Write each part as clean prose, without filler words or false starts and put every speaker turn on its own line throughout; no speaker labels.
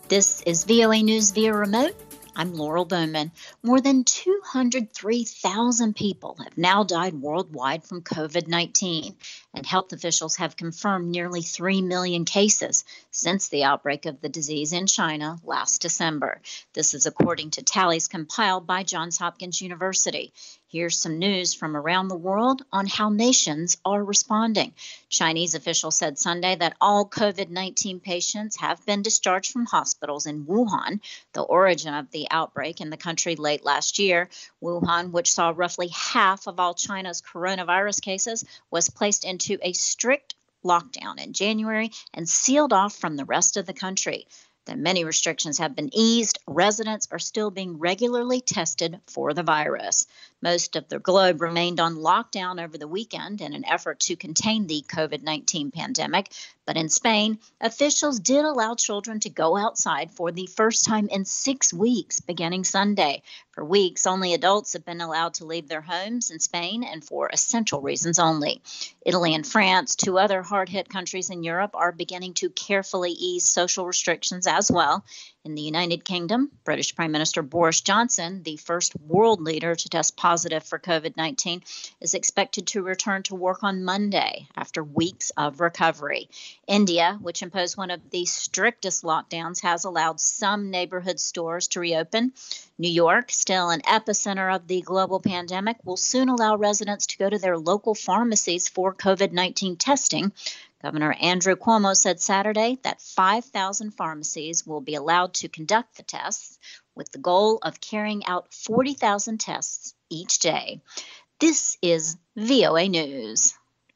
This is VOA News via remote. I'm Laurel Bowman. More than 203,000 people have now died worldwide from COVID-19, and health officials have confirmed nearly 3 million cases since the outbreak of the disease in China last December. This is according to tallies compiled by Johns Hopkins University. Here's some news from around the world on how nations are responding. Chinese officials said Sunday that all COVID-19 patients have been discharged from hospitals in Wuhan, the origin of the outbreak in the country late last year. Wuhan, which saw roughly half of all China's coronavirus cases, was placed into a strict lockdown in January and sealed off from the rest of the country. Though many restrictions have been eased, residents are still being regularly tested for the virus. Most of the globe remained on lockdown over the weekend in an effort to contain the COVID-19 pandemic. But in Spain, officials did allow children to go outside for the first time in 6 weeks, beginning Sunday. For weeks, only adults have been allowed to leave their homes in Spain, and for essential reasons only. Italy and France, two other hard-hit countries in Europe, are beginning to carefully ease social restrictions as well. In the United Kingdom, British Prime Minister Boris Johnson, the first world leader to test positive for COVID-19, is expected to return to work on Monday after weeks of recovery. India, which imposed one of the strictest lockdowns, has allowed some neighborhood stores to reopen. New York, still an epicenter of the global pandemic, will soon allow residents to go to their local pharmacies for COVID-19 testing. Governor Andrew Cuomo said Saturday that 5,000 pharmacies will be allowed to conduct the tests, with the goal of carrying out 40,000 tests each day. This is VOA News.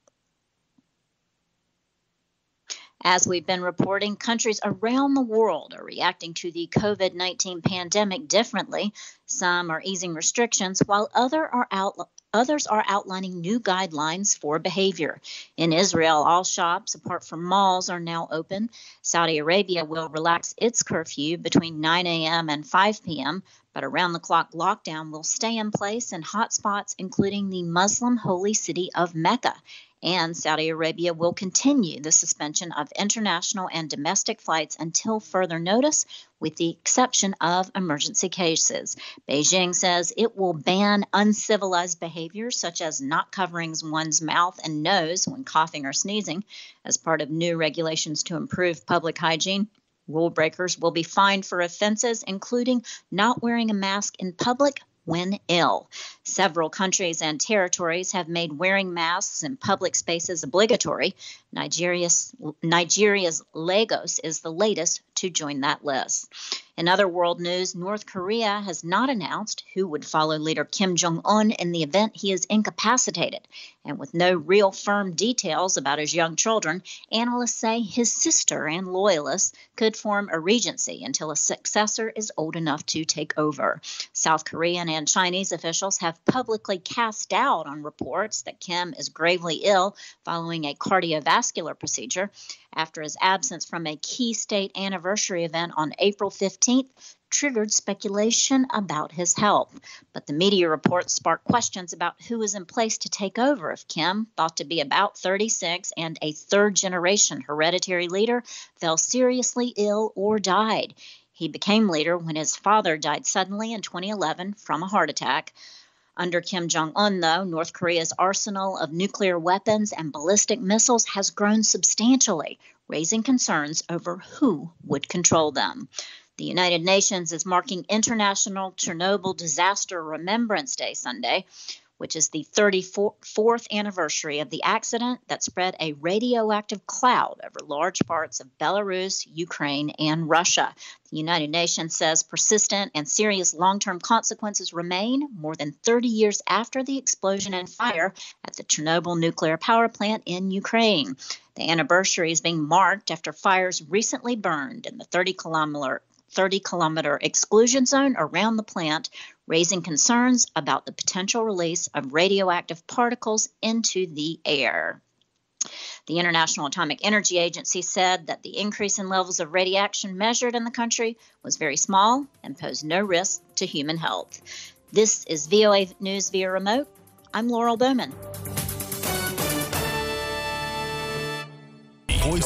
As we've been reporting, countries around the world are reacting to the COVID-19 pandemic differently. Some are easing restrictions, while others are outlining new guidelines for behavior. In Israel, all shops, apart from malls, are now open. Saudi Arabia will relax its curfew between 9 a.m. and 5 p.m., but around-the-clock lockdown will stay in place in hotspots, including the Muslim holy city of Mecca. And Saudi Arabia will continue the suspension of international and domestic flights until further notice, with the exception of emergency cases. Beijing says it will ban uncivilized behaviors such as not covering one's mouth and nose when coughing or sneezing as part of new regulations to improve public hygiene. Rule breakers will be fined for offenses, including not wearing a mask in public when ill. Several countries and territories have made wearing masks in public spaces obligatory. Nigeria's Lagos is the latest to join that list. In other world news, North Korea has not announced who would follow leader Kim Jong-un in the event he is incapacitated. And with no real firm details about his young children, analysts say his sister and loyalists could form a regency until a successor is old enough to take over. South Korean and Chinese officials have publicly cast doubt on reports that Kim is gravely ill following a cardiovascular procedure. After his absence from a key state anniversary event on April 15th, triggered speculation about his health. But the media reports sparked questions about who is in place to take over if Kim, thought to be about 36 and a third-generation hereditary leader, fell seriously ill or died. He became leader when his father died suddenly in 2011 from a heart attack. Under Kim Jong-un, though, North Korea's arsenal of nuclear weapons and ballistic missiles has grown substantially, raising concerns over who would control them. The United Nations is marking International Chernobyl Disaster Remembrance Day Sunday, which is the 34th anniversary of the accident that spread a radioactive cloud over large parts of Belarus, Ukraine, and Russia. The United Nations says persistent and serious long-term consequences remain more than 30 years after the explosion and fire at the Chernobyl nuclear power plant in Ukraine. The anniversary is being marked after fires recently burned in the 30-kilometer exclusion zone around the plant, raising concerns about the potential release of radioactive particles into the air. The International Atomic Energy Agency said that the increase in levels of radiation measured in the country was very small and posed no risk to human health. This is VOA News via remote. I'm Laurel Bowman.